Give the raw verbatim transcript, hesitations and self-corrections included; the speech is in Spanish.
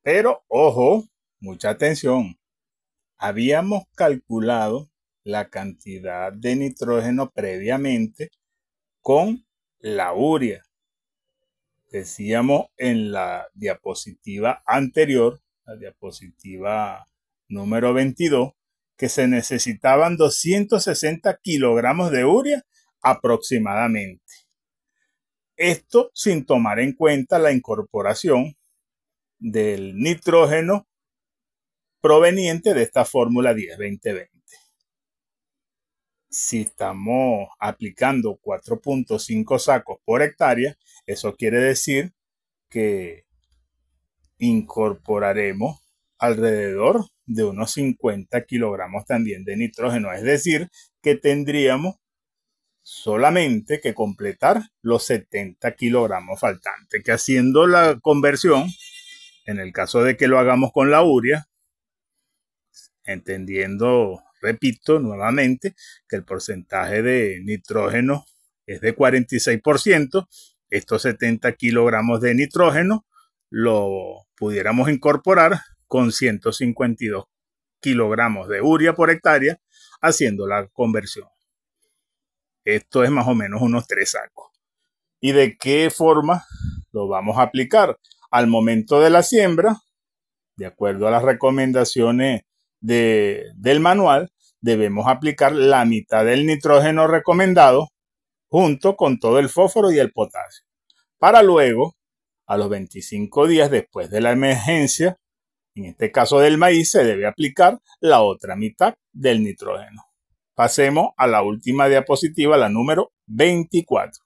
Pero, ojo, mucha atención. Habíamos calculado la cantidad de nitrógeno previamente con la urea. Decíamos en la diapositiva anterior, la diapositiva número veintidós, que se necesitaban doscientos sesenta kilogramos de urea aproximadamente. Esto sin tomar en cuenta la incorporación del nitrógeno proveniente de esta fórmula diez veinte veinte. Si estamos aplicando cuatro punto cinco sacos por hectárea, eso quiere decir que incorporaremos alrededor de unos cincuenta kilogramos también de nitrógeno, es decir, que tendríamos solamente que completar los setenta kilogramos faltantes, que haciendo la conversión, en el caso de que lo hagamos con la urea, entendiendo, repito nuevamente, que el porcentaje de nitrógeno es de cuarenta y seis por ciento, estos setenta kilogramos de nitrógeno lo pudiéramos incorporar con ciento cincuenta y dos kilogramos de urea por hectárea, haciendo la conversión. Esto es más o menos unos tres sacos. ¿Y de qué forma lo vamos a aplicar? Al momento de la siembra, de acuerdo a las recomendaciones de, del manual, debemos aplicar la mitad del nitrógeno recomendado junto con todo el fósforo y el potasio. Para luego, a los veinticinco días después de la emergencia, en este caso del maíz, se debe aplicar la otra mitad del nitrógeno. Pasemos a la última diapositiva, la número veinticuatro.